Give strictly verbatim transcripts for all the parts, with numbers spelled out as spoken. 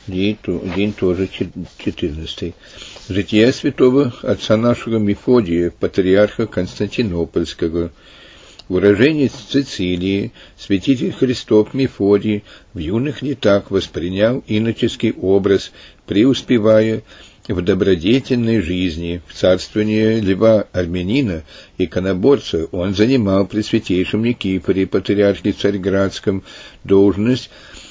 День, день тоже четырнадцатый. Жития святого отца нашего Мефодия, патриарха Константинопольского. Уроженец Сицилии, святитель Христов Мефодий в юных летах воспринял иноческий образ, преуспевая в добродетельной жизни. В царствовании Льва Армянина, иконоборца, он занимал при святейшем Никифоре, патриархе Царьградском, должность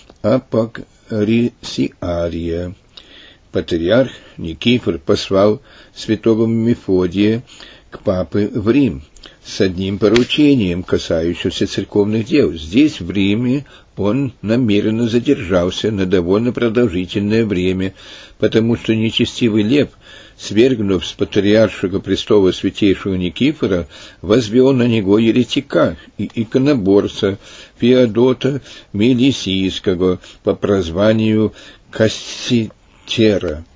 апокрисиария. Патриарх Никифор послал святого Мефодия к папе в Рим с одним поручением, касающимся церковных дел. Здесь, в Риме, он намеренно задержался на довольно продолжительное время, потому что нечестивый Лев, свергнув с патриаршего престола святейшего Никифора, возвел на него еретика и иконоборца Феодота Мелисийского по прозванию Касситера.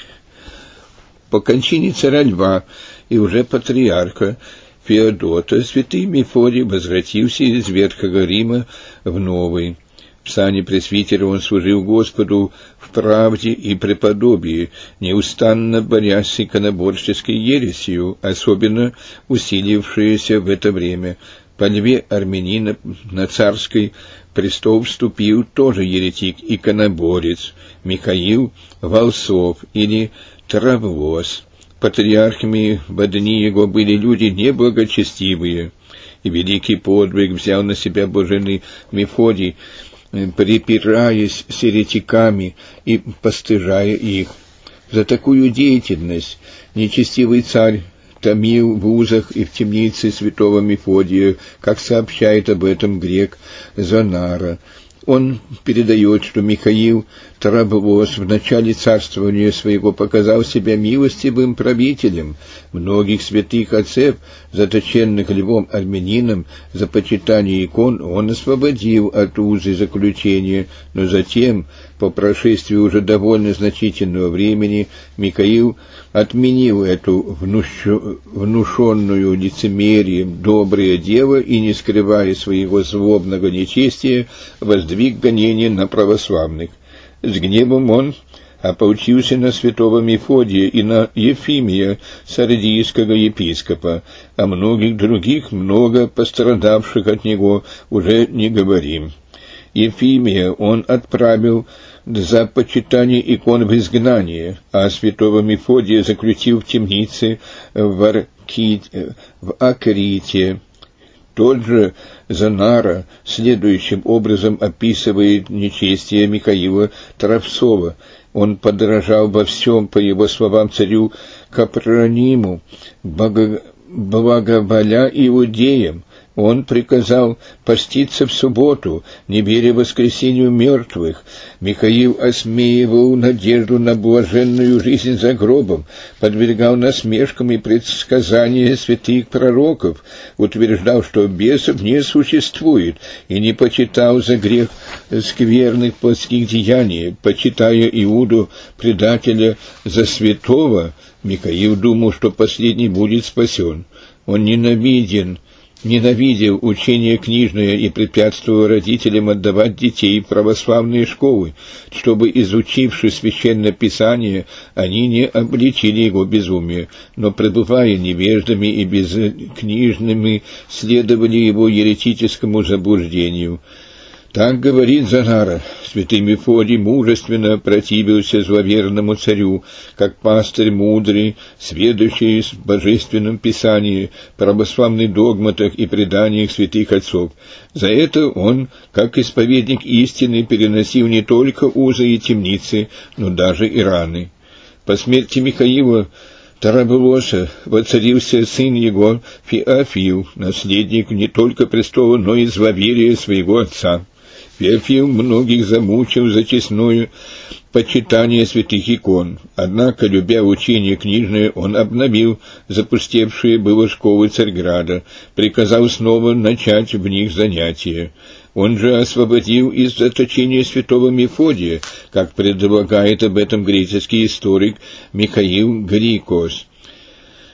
По кончине царя Льва и уже патриарха Феодота святый Мефодий возвратился из Ветхого Рима в Новый. В сане пресвитера он служил Господу в правде и преподобии, неустанно борясь с иконоборческой ересью, особенно усилившейся в это время. По Льве Армянина на царский престол вступил тоже еретик-иконоборец Михаил Волсов или Травлос. Патриархами в дни его были люди неблагочестивые, и великий подвиг взял на себя блаженный Мефодий, припираясь с еретиками и постыжая их. За такую деятельность нечестивый царь томил в узах и в темнице святого Мефодия, как сообщает об этом грек Зонара. Он передает, что Михаил Траблос в начале царствования своего показал себя милостивым правителем. Многих святых отцев, заточенных Львом Армянином за почитание икон, он освободил от узы заключения, но затем, по прошествии уже довольно значительного времени, Михаил отменил эту внуш... внушенную лицемерием доброе дело и, не скрывая своего злобного нечестия, воздвиг гонение на православных. С гневом он ополчился на святого Мефодия и на Ефимия, сардийского епископа, а многих других, много пострадавших от него, уже не говорим. Ефимия он отправил за почитание икон в изгнание, а святого Мефодия заключил в темнице в, Арки... в Акрите. Тот же Зонара следующим образом описывает нечестие Михаила Травсова. Он подражал во всем, по его словам, царю Капрониму, благоволя иудеям. Он приказал поститься в субботу, не веря воскресению мертвых. Михаил осмеивал надежду на блаженную жизнь за гробом, подвергал насмешкам и предсказания святых пророков, утверждал, что бесов не существует, и не почитал за грех скверных плотских деяний. Почитая Иуду, предателя, за святого, Михаил думал, что последний будет спасен. Он ненавиден Ненавидел учение книжное и препятствовал родителям отдавать детей в православные школы, чтобы, изучивши священное писание, они не обличили его безумие, но, пребывая невеждами и безкнижными, следовали его еретическому заблуждению. Так говорит Зонара. Святый Мефодий мужественно противился зловерному царю, как пастырь мудрый, сведущий в божественном писании, православных догматах и преданиях святых отцов. За это он, как исповедник истины, переносил не только узы и темницы, но даже и раны. По смерти Михаила Траблоса воцарился сын его Феофил, наследник не только престола, но и зловерия своего отца. Феофил многих замучил за честное почитание святых икон, однако, любя учение книжное, он обновил запустевшие было школы Царьграда, приказал снова начать в них занятия. Он же освободил из заточения святого Мефодия, как предполагает об этом греческий историк Михаил Грикос.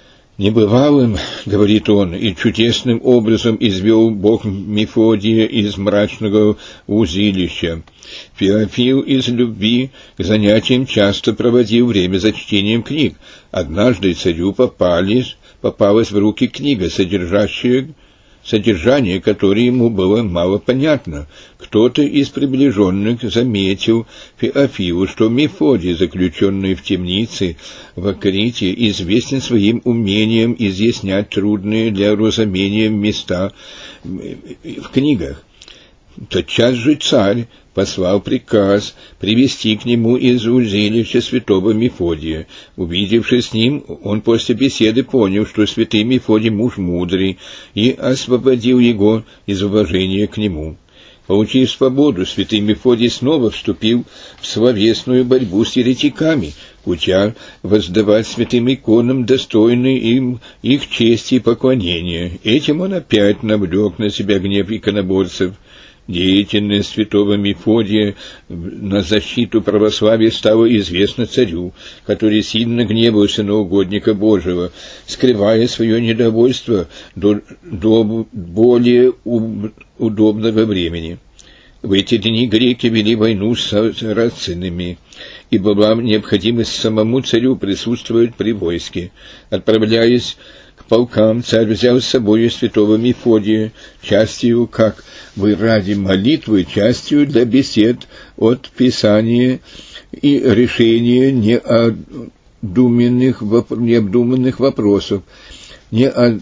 Небывалым, говорит он, и чудесным образом извел Бог Мефодия из мрачного узилища. Феофил из любви к занятиям часто проводил время за чтением книг. Однажды царю попались, попалась в руки книга, содержащая содержание которое ему было мало понятно. Кто-то из приближенных заметил Феофилу, что Мефодий, заключенный в темнице в Акрите, известен своим умением изъяснять трудные для разумения места в книгах. Тотчас же царь послал приказ привести к нему из узилища святого Мефодия. Увидевшись с ним, он после беседы понял, что святый Мефодий муж мудрый, и освободил его из уважения к нему. Получив свободу, святый Мефодий снова вступил в словесную борьбу с еретиками, уча воздавать святым иконам достойные им их чести и поклонения. Этим он опять навлек на себя гнев иконоборцев. Деятельность святого Мефодия на защиту православия стала известна царю, который сильно гневался на угодника Божьего, скрывая свое недовольство до, до более удобного времени. В эти дни греки вели войну с сарацинами, и была необходимость самому царю присутствовать при войске. Отправляясь к полкам, царь взял с собой святого Мефодия, частью как бы ради молитвы, частью для бесед от Писания и решения необдуманных, необдуманных вопросов, нео,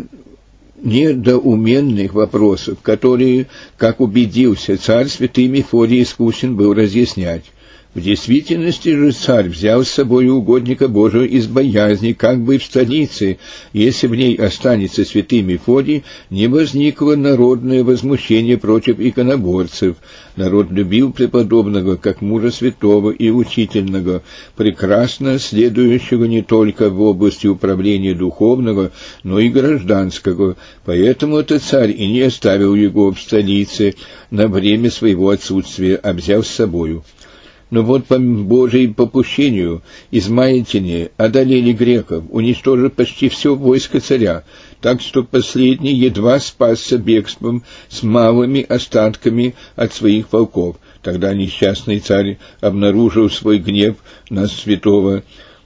недоуменных вопросов, которые, как убедился царь, святый Мефодий искусен был разъяснять. В действительности же царь взял с собой угодника Божьего из боязни, как бы в столице, если в ней останется святый Мефодий, не возникло народное возмущение против иконоборцев. Народ любил преподобного как мужа святого и учительного, прекрасно следующего не только в области управления духовного, но и гражданского. Поэтому этот царь и не оставил его в столице на время своего отсутствия, а взял с собою. Но вот по Божьему попущению измаильтяне одолели греков, уничтожив почти все войско царя, так что последний едва спасся бегством с малыми остатками от своих полков. Тогда несчастный царь обнаружил свой гнев на святого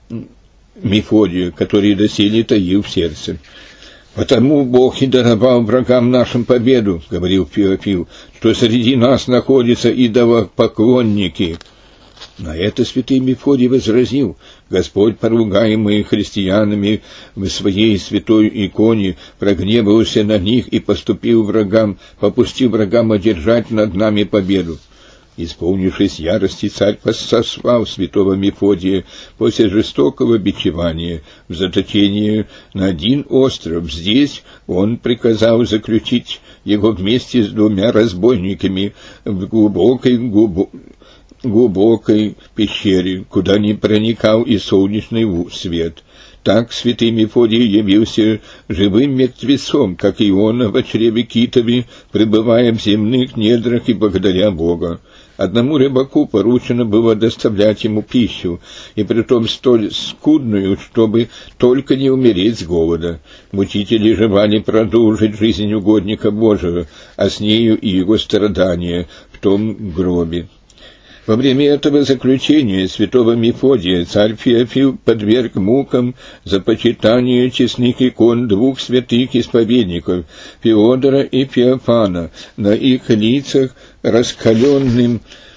Мефодия, который доселе таил в сердце. «Потому Бог и даровал врагам нашим победу, — говорил Феофил, — что среди нас находятся идолопоклонники». На это святый Мефодий возразил: Господь, поругаемый христианами в своей святой иконе, прогневался на них и поступил врагам, попустил врагам одержать над нами победу. Исполнившись ярости, царь сослал святого Мефодия после жестокого бичевания в заточение на один остров. Здесь он приказал заключить его вместе с двумя разбойниками в глубокой глубокой глубокой пещере, куда не проникал и солнечный свет. Так святый Мефодий явился живым мертвецом, как Иона в чреве китове, пребывая в земных недрах и благодаря Бога. Одному рыбаку поручено было доставлять ему пищу, и притом столь скудную, чтобы только не умереть с голода. Мучители желали продолжить жизнь угодника Божьего, а с нею и его страдания в том гробе. Во время этого заключения святого Мефодия царь Феофил подверг мукам за почитание честных икон двух святых исповедников, Феодора и Феофана. На их лицах раскаленным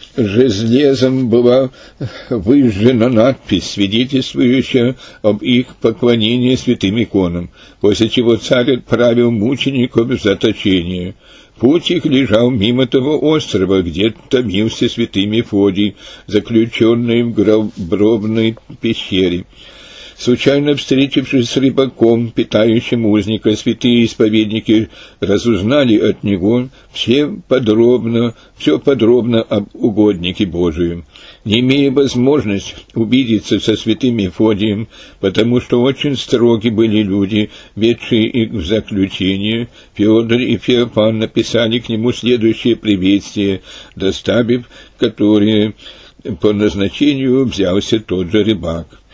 железом была выжжена надпись, свидетельствующая об их поклонении святым иконам, после чего царь отправил мучеников в заточение. Путь их лежал мимо того острова, где томился святый Мефодий, заключенный в гробной пещере. Случайно встретившись с рыбаком, питающим узника, святые исповедники разузнали от него все подробно, все подробно об угоднике Божием. Не имея возможности увидеться со святым Мефодием, потому что очень строги были люди, ведшие их в заключение, Феодор и Феофан написали к нему следующее приветствие, доставив которое по назначению взялся тот же рыбак.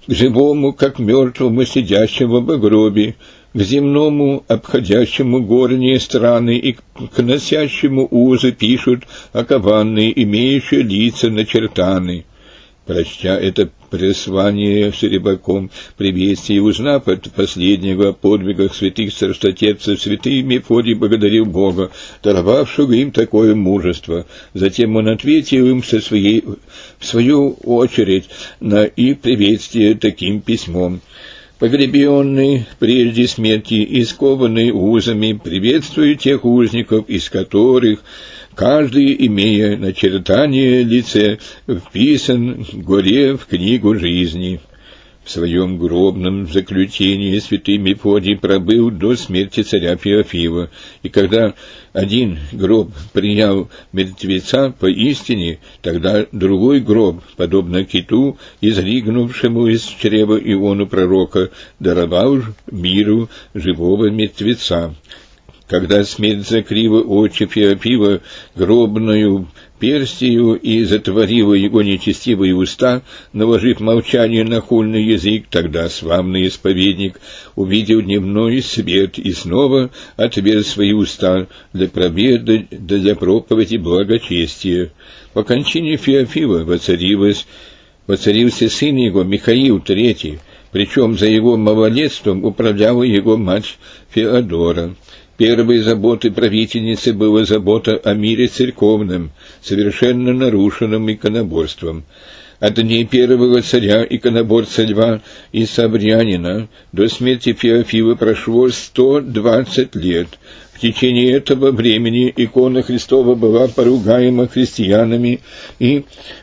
к живому, как мертвому, сидящему в гробе, к земному, обходящему горние страны, и к носящему узы пишут окованные, имеющие лица начертаны. Прочтя это прислание с рыбаком приветствие, узнав от последнего о подвигах святых страстотерпцев, святый Мефодий благодарил Бога, даровавшего им такое мужество. Затем он ответил им со своей, в свою очередь на их приветствие таким письмом. «Погребенный прежде смерти и скованный узами, приветствую тех узников, из которых каждый, имея начертание лице, вписан в горе в книгу жизни». В своем гробном заключении святый Мефодий пробыл до смерти царя Феофила, и когда один гроб принял мертвеца поистине, тогда другой гроб, подобно киту, изригнувшему из чрева Иону пророка, даровал миру живого мертвеца. Когда смерть закрыла очи Феофила гробною перстью и затворила его нечестивые уста, наложив молчание на хульный язык, тогда славный исповедник увидел дневной свет и снова отверз свои уста для пробеды, для проповеди благочестия. По кончине Феофила воцарилось, воцарился сын его, Михаил третий, причем за его малолетством управляла его мать Феодора. Первой заботой правительницы была забота о мире церковном, совершенно нарушенном иконоборством. От дней первого царя, иконоборца Льва и Сабрянина, до смерти Феофила прошло сто двадцать лет. В течение этого времени икона Христова была поругаема христианами, и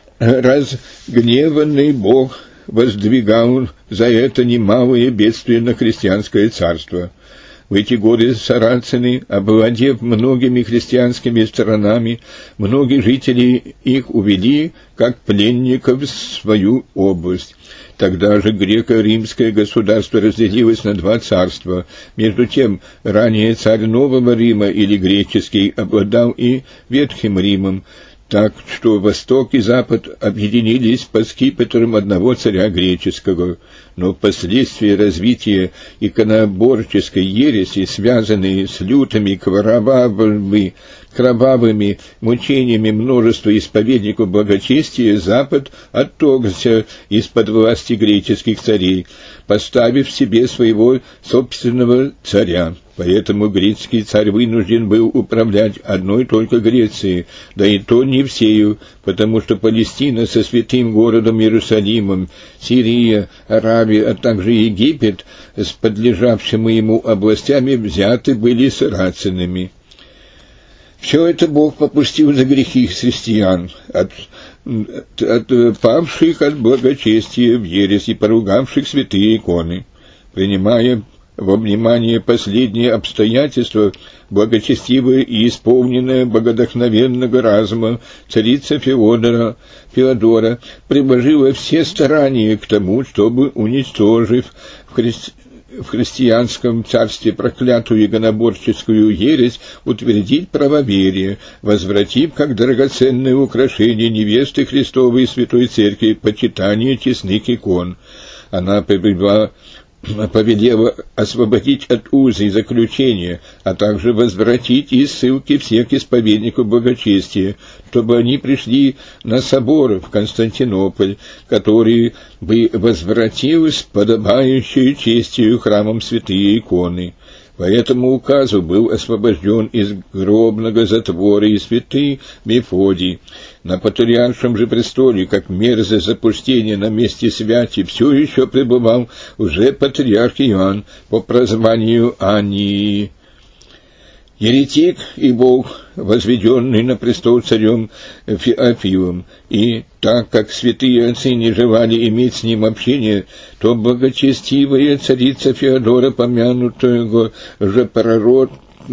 разгневанный Бог воздвигал за это немалое бедствие на христианское царство. В эти годы сарацины, овладев многими христианскими странами, многие жители их увели, как пленников, в свою область. Тогда же греко-римское государство разделилось на два царства. Между тем, ранее царь Нового Рима, или греческий, обладал и Ветхим Римом, так что Восток и Запад объединились под скипетром одного царя греческого. Но впоследствии развития иконоборческой ереси, связанные с лютыми кровавыми, кровавыми мучениями множества исповедников благочестия, Запад оттогся из-под власти греческих царей, поставив себе своего собственного царя. Поэтому греческий царь вынужден был управлять одной только Грецией, да и то не всею, потому что Палестина со святым городом Иерусалимом, Сирия, Аравия, а также Египет с подлежавшими ему областями взяты были сарацинами. Все это Бог попустил за грехи христиан, от, от, от павших от благочестия в ересь и поругавших святые иконы. Принимая во внимание последние обстоятельства, благочестивая и исполненная богодохновенного разума царица Феодора, Феодора приложила все старания к тому, чтобы, уничтожив в, хри... в христианском царстве проклятую иконоборческую ересь, утвердить правоверие, возвратив как драгоценное украшение невесты Христовой и Святой Церкви почитание честных икон. Она повела повелела освободить от узы и заключения, а также возвратить из ссылки всех исповедников благочестия, чтобы они пришли на собор в Константинополь, который бы возвратил с подобающей честью храмом святые иконы. По этому указу был освобожден из гробного затвора и святый Мефодий. На патриаршем же престоле, как мерзое запустение на месте святи, все еще пребывал уже патриарх Иоанн по прозванию Ании. Еретик и Бог, возведенный на престол царем Феофилом, и так как святые отцы не желали иметь с ним общение, то благочестивая царица Феодора, помянутая же пророк,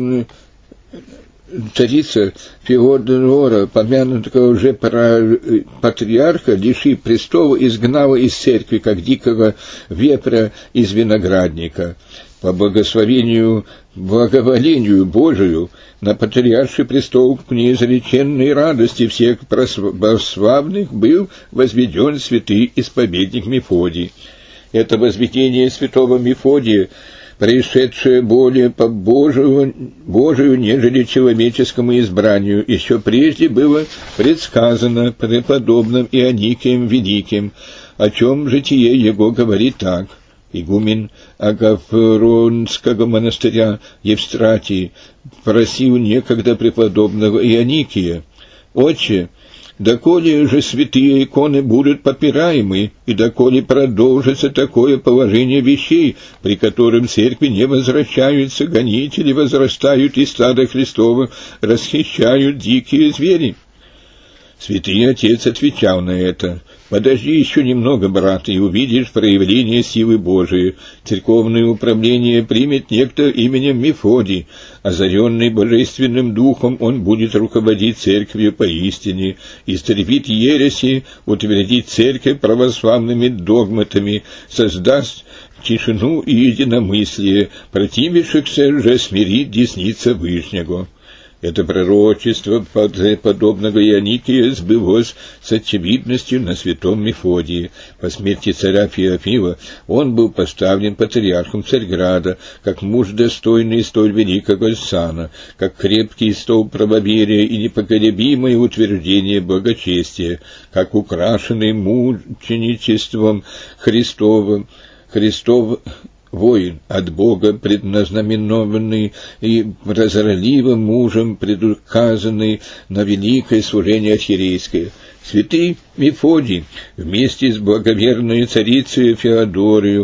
царица Феодора, помянутого уже патриарха, лишив престола, изгнала из церкви, как дикого вепря из виноградника. По благословению, благоволению Божию на патриарший престол к неизреченной радости всех православных был возведен святый исповедник Мефодий. Это возведение святого Мефодия, происшедшее более по Божию, Божию, нежели человеческому избранию, еще прежде было предсказано преподобным Ионикием Великим, о чем житие его говорит так. Игумен Агафронского монастыря Евстратий просил некогда преподобного Ионикия: «Отче, доколе же святые иконы будут попираемы, и доколе продолжится такое положение вещей, при котором церкви не возвращаются гонители, возрастают из стада Христова, расхищают дикие звери?» Святый Отец отвечал на это: «Подожди еще немного, брат, и увидишь проявление силы Божией. Церковное управление примет некто именем Мефодий. Озаренный Божественным Духом, он будет руководить церковью поистине, истребит ереси, утвердит церковь православными догматами, создаст тишину и единомыслие, противившихся же смирит десница Вышнего». Это пророчество подобного Ионикия сбылось с очевидностью на святом Мефодии. По смерти царя Феофила он был поставлен патриархом Царьграда, как муж достойный столь великого сана, как крепкий столб правоверия и непоколебимое утверждение благочестия, как украшенный мученичеством Христовым, Христов воин от Бога, предназнаменованный и прозорливым мужем, предуказанный на великое служение архиерейское. Святый Мефодий вместе с благоверной царицей Феодорию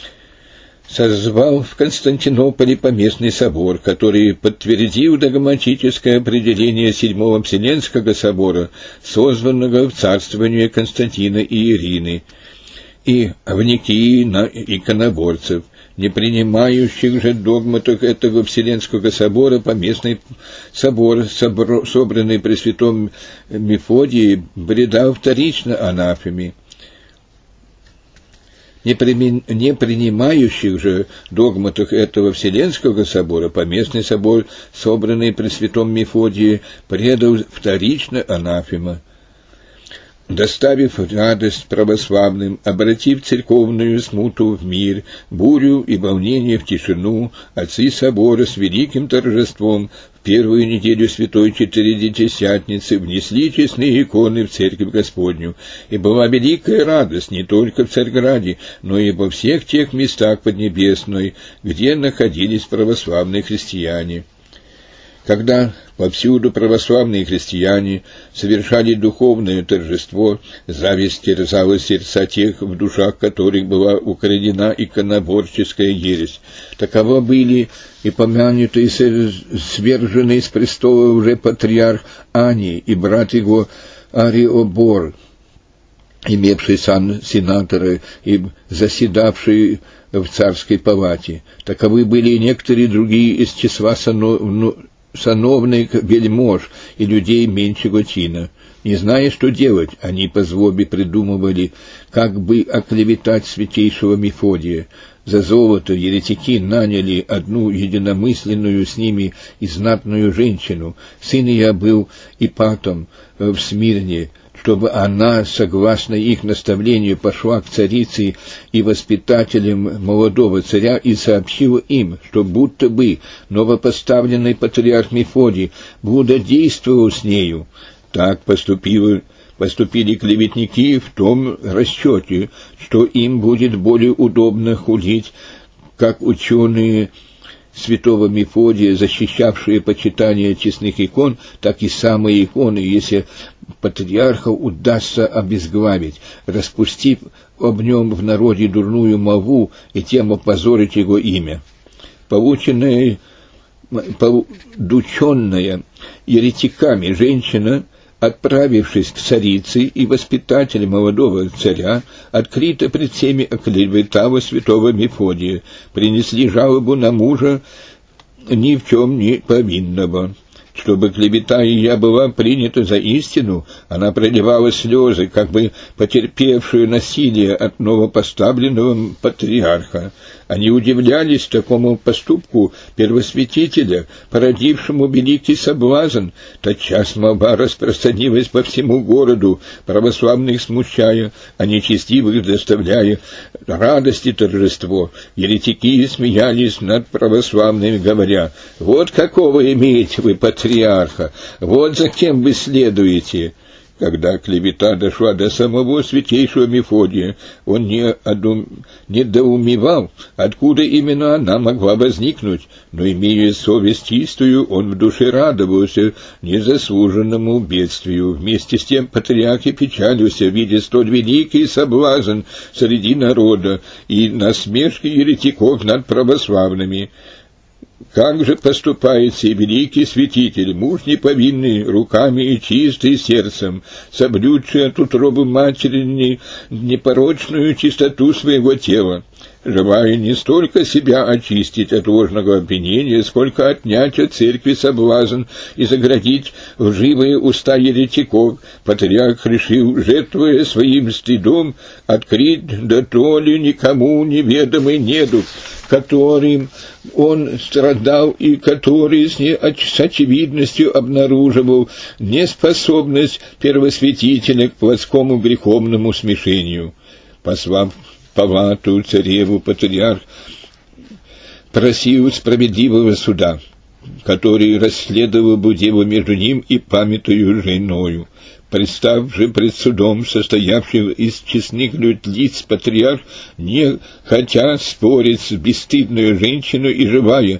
созвал в Константинополе поместный собор, который подтвердил догматическое определение Седьмого Вселенского собора, созванного в царствование Константина и Ирины, и в Никии на иконоборцев. Не принимающих же догматов этого Вселенского собора поместный собор, собор собранный при святом Мефодии, бредал вторично анафеме. Не, при, не принимающих же догматов этого Вселенского собора поместный собор, собранный при святом Мефодии, предал вторично анафема. Доставив радость православным, обратив церковную смуту в мир, бурю и волнение в тишину, отцы собора с великим торжеством в первую неделю Святой Четыредесятницы внесли честные иконы в Церковь Господню, и была великая радость не только в Царьграде, но и во всех тех местах Поднебесной, где находились православные христиане. Когда повсюду православные христиане совершали духовное торжество, зависть терзала сердца тех, в душах которых была украдена иконоборческая ересь. Таково были и помянутый сверженный с престола уже патриарх Ани и брат его Ариобор, имевший сан сенатора и заседавший в царской палате. Таковы были и некоторые другие из числа сановных сановных вельмож и людей меньшего чина. Не зная, что делать, они по злобе придумывали, как бы оклеветать святейшего Мефодия. За золото еретики наняли одну единомысленную с ними и знатную женщину. Сын ее был Ипатом в Смирне, чтобы она, согласно их наставлению, пошла к царице и воспитателям молодого царя и сообщила им, что будто бы новопоставленный патриарх Мефодий блудодействовал с нею. Так поступили, поступили клеветники в том расчете, что им будет более удобно хулить, как ученые святого Мефодия, защищавшие почитание честных икон, так и самые иконы, если патриарха удастся обезглавить, распустив об нем в народе дурную молву и тем опозорить его имя. Полученная, подученная еретиками женщина, отправившись к царице и воспитателю молодого царя, открыто пред всеми оклеветала святого Мефодия, принесли жалобу на мужа ни в чем не повинного. Чтобы клевета ее была принята за истину, она проливала слезы, как бы потерпевшую насилие от новопоставленного патриарха. Они удивлялись такому поступку первосвятителя, породившему великий соблазн. Тотчас молва распространилась по всему городу, православных смущая, а нечестивых доставляя радость и торжество. Еретики смеялись над православными, говоря: «Вот какого имеете вы патриарха, вот за кем вы следуете». Когда клевета дошла до самого святейшего Мефодия, он не одум... недоумевал, откуда именно она могла возникнуть, но, имея совесть чистую, он в душе радовался незаслуженному бедствию. Вместе с тем патриарх и печалился, видя столь великий соблазн среди народа и насмешки еретиков над православными. Как же поступает сей великий святитель, муж неповинный, руками и чистый сердцем, соблюдший от утробы матери непорочную чистоту своего тела, желая не столько себя очистить от ложного обвинения, сколько отнять от церкви соблазн и заградить лживые уста еретиков. Патриарх решил, жертвуя своим стыдом, открыть да то ли никому неведомый недуг, которым он страдал и который с, не, с очевидностью обнаруживал неспособность первосвятителя к плотскому греховному смешению. Послав Палату цареву, патриарх просил справедливого суда, который расследовал бы дело между ним и памятою женою. Представ же пред судом, состоявшим из честных лиц, патриарх, не хотя спорить с бесстыдной женщиной и живая,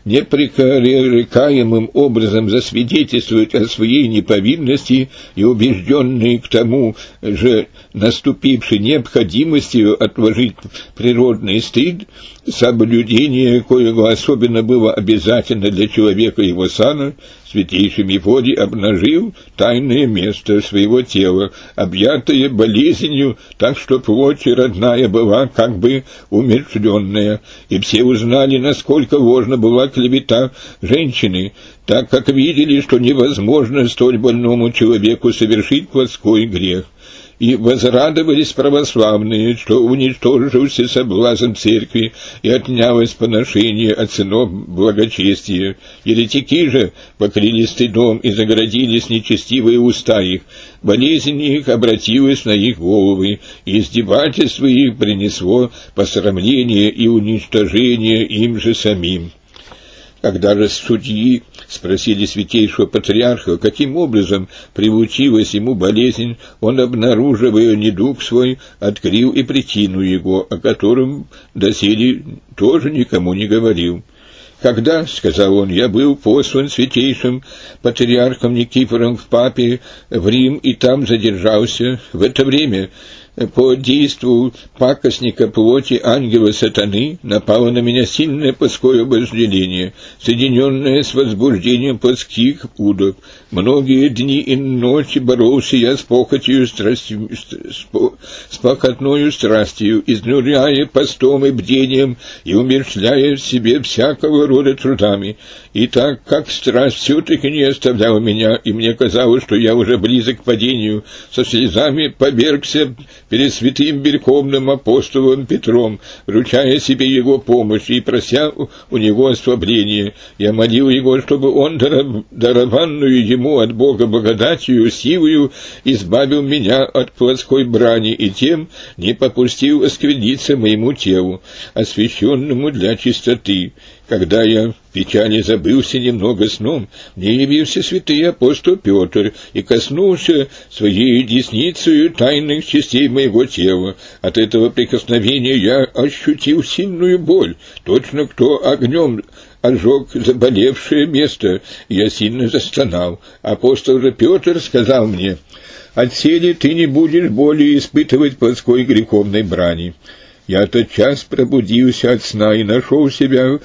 непререкаемым образом засвидетельствовать о своей неповинности и убежденный к тому же наступившей необходимостью отложить природный стыд, соблюдение коего особенно было обязательно для человека его сана, святейший Мефодий обнажил тайное место своего тела, объятое болезнью, так что плоть родная была как бы умерщвленная, и все узнали, насколько ложна была клевета женщины, так как видели, что невозможно столь больному человеку совершить плотской грех. И возрадовались православные, что уничтожился соблазн церкви и отнялось поношение от сынов благочестия. Еретики же покрылись стыдом и загородились нечестивые уста их. Болезнь их обратилась на их головы, и издевательство их принесло посрамление и уничтожение им же самим. Когда же судьи спросили святейшего патриарха, каким образом приучилась ему болезнь, он, обнаруживая недуг свой, открыл и причину его, о котором доселе тоже никому не говорил. «Когда, — сказал он, — я был послан святейшим патриархом Никифором к папе в Рим и там задержался, в это время по действу пакостника плоти ангела сатаны напало на меня сильное плотское вожделение, соединенное с возбуждением плотских удов. Многие дни и ночи боролся я с похотью страстью, с похотною страстью, изнуряя постом и бдением и умерщвляя в себе всякого рода трудами. И так как страсть все-таки не оставляла меня, и мне казалось, что я уже близок к падению, со слезами повергся перед святым верховным апостолом Петром, вручая себе его помощь и прося у него ослабления. Я молил его, чтобы он, дарованную ему от Бога благодатью, силою, избавил меня от плотской брани и тем не попустил оскверниться моему телу, освященному для чистоты. Когда я в печали забылся немного сном, мне явился святый апостол Петр и коснулся своей десницею тайных частей моего тела. От этого прикосновения я ощутил сильную боль, точно кто огнем ожег заболевшее место, и я сильно застонал. Апостол же Петр сказал мне: «Отселе ты не будешь более испытывать плотской греховной брани». Я тотчас пробудился от сна и нашел себя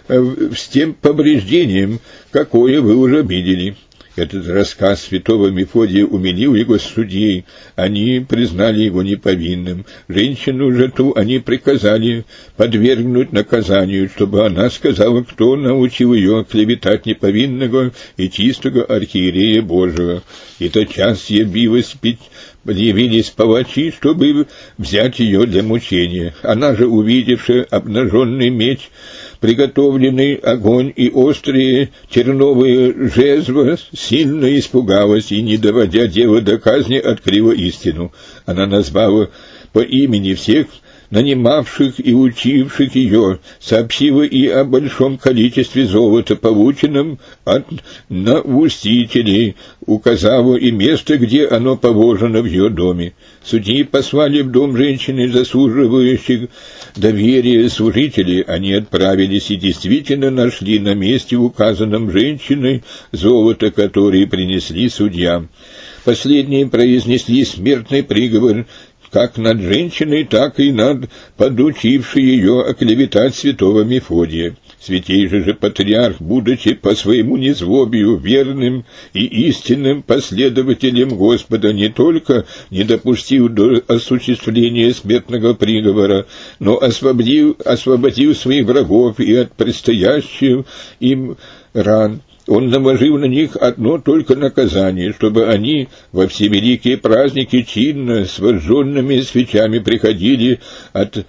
с тем повреждением, какое вы уже видели. Этот рассказ святого Мефодия умилил его судей. Они признали его неповинным. Женщину же ту они приказали подвергнуть наказанию, чтобы она сказала, кто научил ее клеветать неповинного и чистого архиерея Божьего. И тотчас явилась явились палачи, чтобы взять ее для мучения. Она же, увидевши обнаженный меч, приготовленный огонь и острые терновые жезлы, сильно испугалась и, не доводя дело до казни, открыла истину. Она назвала по имени всех нанимавших и учивших ее, сообщила и о большом количестве золота, полученном от наустителей, указала и место, где оно положено в ее доме. Судьи послали в дом женщины, заслуживающих доверия служителей. Они отправились и действительно нашли на месте, указанном женщиной, золото, которое принесли судьям. Последние произнесли смертный приговор как над женщиной, так и над подучившей ее оклеветать святого Мефодия. Святейший же патриарх, будучи по своему незлобию верным и истинным последователем Господа, не только не допустил до осуществления смертного приговора, но освободил, освободил своих врагов и от предстоящих им ран. Он наложил на них одно только наказание, чтобы они во все великие праздники чинно с возжженными свечами приходили от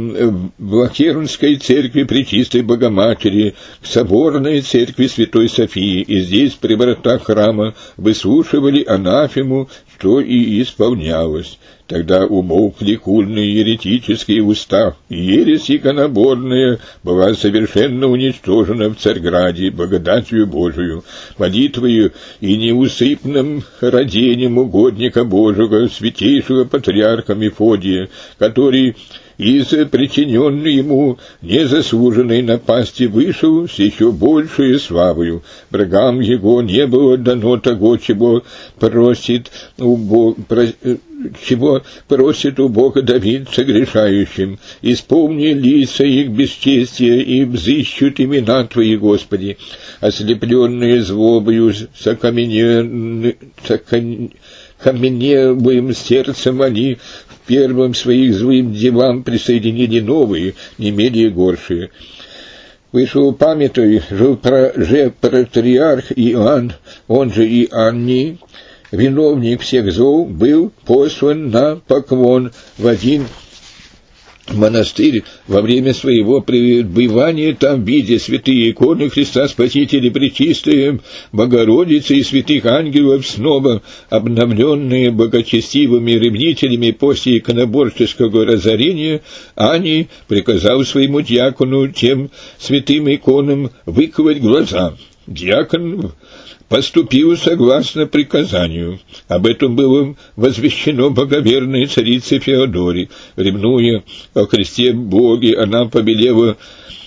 Влахернской церкви Пречистой Богоматери к соборной церкви Святой Софии, и здесь, при воротах храма, выслушивали анафему, что и исполнялось. Тогда умолкли кульные еретические уста, и ересь иконоборная была совершенно уничтожена в Царьграде благодатью Божию, молитвою и неусыпным родением угодника Божьего, святейшего патриарха Мефодия, который из причиненной ему незаслуженной напасти вышел с еще большей славою. Врагам его не было дано того, чего просит у Бога, чего просит у Бога Давид согрешающим. Исполни лица их бесчестия, и взыщут имена Твои, Господи. Ослепленные злобою, сокамененные, каменевым сердцем они в первым своих злым делам присоединили новые, не менее горшие. Вышеупомянутый же патриарх Иоанн, он же Иоанний, виновник всех зол, был послан на поклон в один монастырь во время своего пребывания там, видя святые иконы Христа Спасителя, Пречистой Богородицы и святых ангелов, снова обновленные богочестивыми ревнителями после иконоборческого разорения, Ани приказал своему диакону тем святым иконам выковать глаза. Диакон поступил согласно приказанию. Об этом было возвещено боговерной царице Феодоре. Ревнуя о Христе Боге, она повелела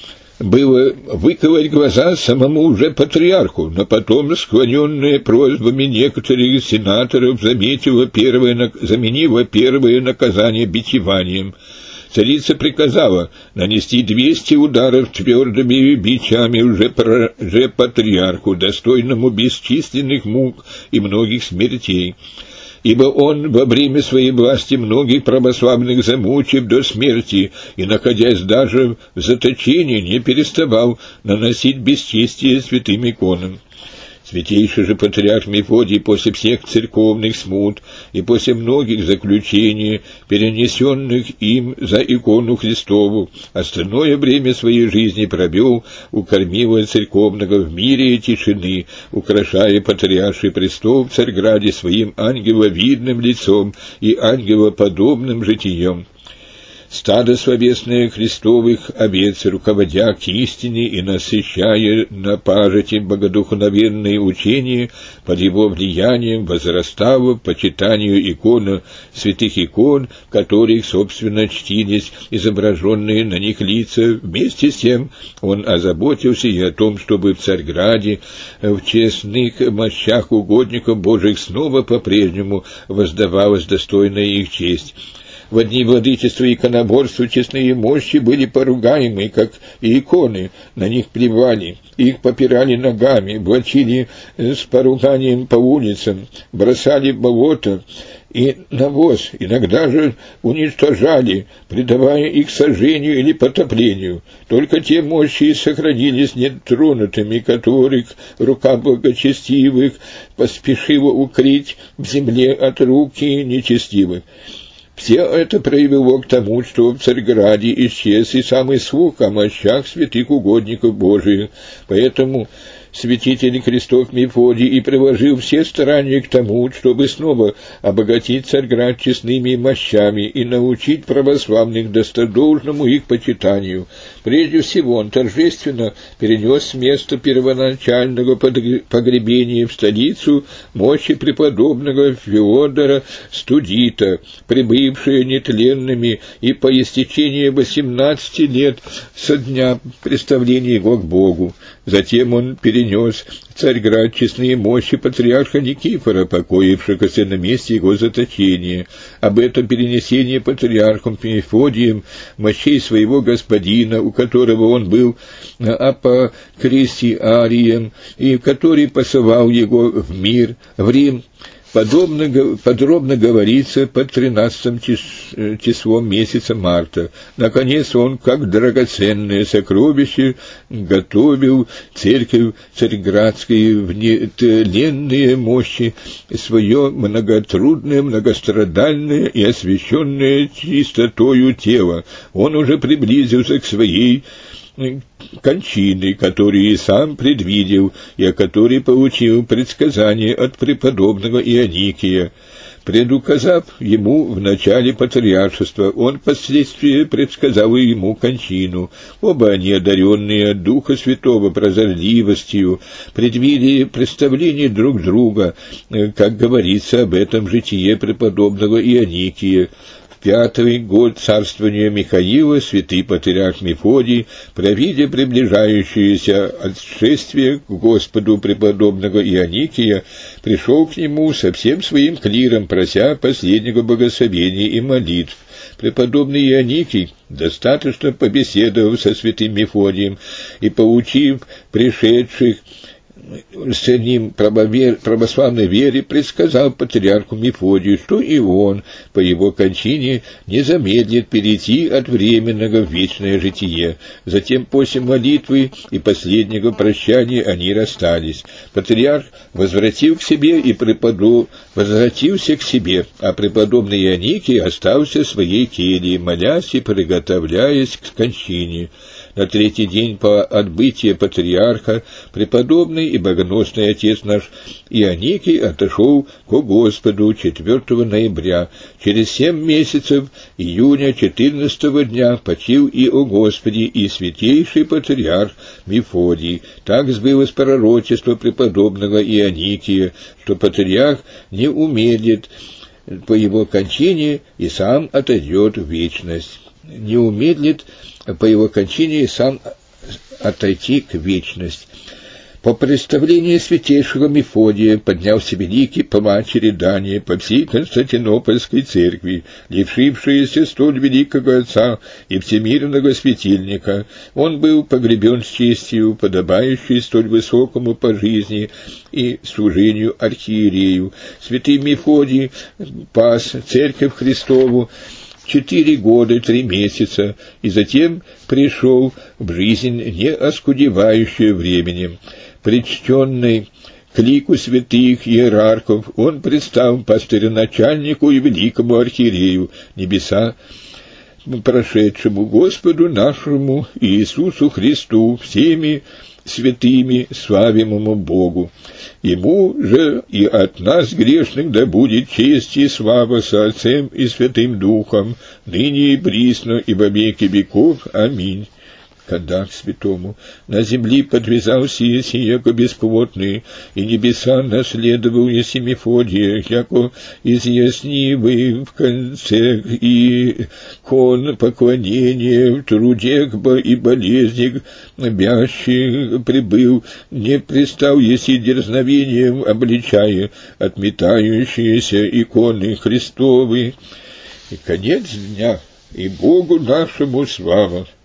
было выковать глаза самому уже патриарху, но потом, склоненная просьбами некоторых сенаторов, заметила первое, заменила первое наказание бичеванием. Царица приказала нанести двести ударов твердыми бичами уже, про, уже патриарху, достойному бесчисленных мук и многих смертей. Ибо он во время своей власти многих православных замучив до смерти, и, находясь даже в заточении, не переставал наносить бесчестие святым иконам. Святейший же патриарх Мефодий после всех церковных смут и после многих заключений, перенесенных им за икону Христову, остальное время своей жизни провел у кормила церковного в мире и тишины, украшая патриарший престол в Царьграде своим ангеловидным лицом и ангелоподобным житием. Стадо словесное Христовых овец, руководя к истине и насыщая на пажити богодухновенные учения, под его влиянием возрастало почитанию икона святых икон, которых, собственно, чтились изображенные на них лица. Вместе с тем он озаботился и о том, чтобы в Царьграде в честных мощах угодников Божьих снова по-прежнему воздавалась достойная их честь. В дни владычества и иконоборства честные мощи были поругаемы, как и иконы, на них плевали, их попирали ногами, влачили с поруганием по улицам, бросали в болото и навоз, иногда же уничтожали, предавая их сожжению или потоплению. Только те мощи сохранились нетронутыми, которых рука благочестивых поспешила укрыть в земле от руки нечестивых. Все это привело к тому, что в Царьграде исчез и самый слух о мощах святых угодников Божиих. Поэтому святитель Христов Мефодий и приложил все старания к тому, чтобы снова обогатить Царьград честными мощами и научить православных достодолжному их почитанию. Прежде всего он торжественно перенес с места первоначального погребения в столицу мощи преподобного Феодора Студита, прибывшие нетленными и по истечении восемнадцати лет со дня представления его к Богу. Затем он перенес в Царьград честные мощи патриарха Никифора, покоившегося на месте его заточения. Об этом перенесении патриархом Мефодием мощей своего господина, у которого он был апокрисиарием, и который посылал его в мир, в Рим, Подобно, подробно говорится под тринадцатым числом месяца марта. Наконец он, как драгоценное сокровище, готовил церковь царьградской в нетленные мощи свое многотрудное, многострадальное и освященное чистотою тело. Он уже приблизился к своей кончины, которую и сам предвидел, и о которой получил предсказание от преподобного Ионикия. Предуказав ему в начале патриаршества, он впоследствии предсказал ему кончину. Оба они, одаренные от Духа Святого прозорливостью, предвидели представление друг друга, как говорится об этом в житие преподобного Ионикия. В пятый год царствования Михаила святый патриарх Мефодий, провидя приближающееся отшествие к Господу преподобного Ионикия, пришел к нему со всем своим клиром, прося последнего благословения и молитв. Преподобный Ионикий, достаточно побеседовав со святым Мефодием и поучив пришедших с ним православной вере, предсказал патриарху Мефодию, что и он по его кончине не замедлит перейти от временного в вечное житие. Затем, после молитвы и последнего прощания, они расстались. Патриарх возвратил к себе и преподоб... возвратился к себе, а преподобный Ионикий остался в своей келье, молясь и приготовляясь к кончине. На третий день по отбытии патриарха преподобный и богоносный отец наш Ионикий отошел к Господу четвёртого ноября. Через семь месяцев июня четырнадцатого дня почил и о Господе и святейший патриарх Мефодий. Так сбылось пророчество преподобного Ионикия, что патриарх не умедлит по его кончине и сам отойдет в вечность. Не умедлит по его кончине и сам отойти к вечности. По представлению святейшего Мефодия поднялся великий плач и рыдание по всей Константинопольской церкви, лишившаяся столь великого отца и всемирного светильника. Он был погребен с честью, подобающей столь высокому по жизни и служению архиерею. Святый Мефодий пас церковь Христову четыре года, три месяца, и затем пришел в жизнь, не оскудевающую временем. Причтенный к лику святых иерархов, он предстал пастырю-начальнику и великому архиерею небеса, прошедшему Господу нашему Иисусу Христу, всеми святыми славимому Богу. Ему же и от нас, грешных, да будет честь и слава со Отцем и Святым Духом, ныне и присно, и во веки веков. Аминь. Когда к святому на земли подвязался еси, яко бесплотный, и небеса наследовал еси Мефодия, яко изъяснивый в конце и кон поклонения в труде и болезни бящий прибыл, не пристал еси дерзновением обличая отметающиеся иконы Христовы. И конец дня, и Богу нашему слава.